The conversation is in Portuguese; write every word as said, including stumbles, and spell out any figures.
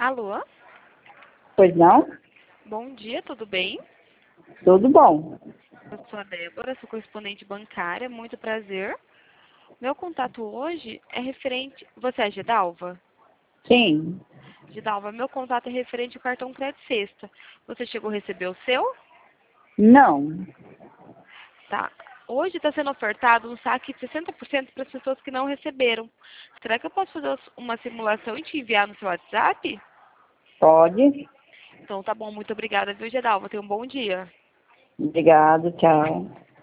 Alô? Pois não? Bom dia, tudo bem? Tudo bom. Eu sou a Débora, sou correspondente bancária, muito prazer. Meu contato hoje é referente... Você é Gedalva? Sim. Gedalva, meu contato é referente ao cartão Crédito Sexta. Você chegou a receber o seu? Não. Tá. Hoje está sendo ofertado um saque de sessenta por cento para as pessoas que não receberam. Será que eu posso fazer uma simulação e te enviar no seu WhatsApp? Pode. Então tá bom, muito obrigada, viu, Gedalva? Tenha um bom dia. Obrigado, tchau.